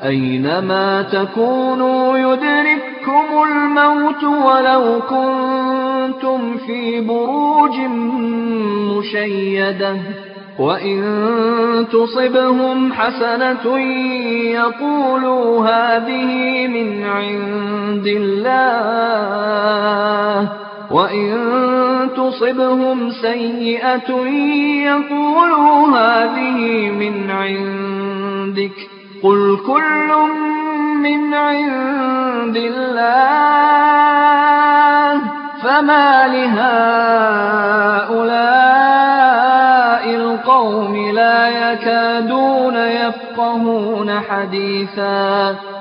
أَيْنَمَا تَكُونُوا يُدْرِككُّمُ الْمَوْتُ وَلَوْ كُنتُمْ فِي بُرُوجٍ مُّشَيَّدَةٍ ۗ وَإِن تُصِبْهُمْ حَسَنَةٌ يَقُولُوا هَٰذِهِ مِنْ عِندِ اللَّهِ ۖ وَإِن تُصِبْهُمْ سَيِّئَةٌ يَقُولُوا هَٰذِهِ مِنْ عِندِكَ ۚ قُلْ كُلٌّ مِّنْ عِندِ اللَّهِ ۖ فَمَالِ هَٰؤُلَاءِ الْقَوْمِ لَا يَكَادُونَ يَفْقَهُونَ حَدِيثًا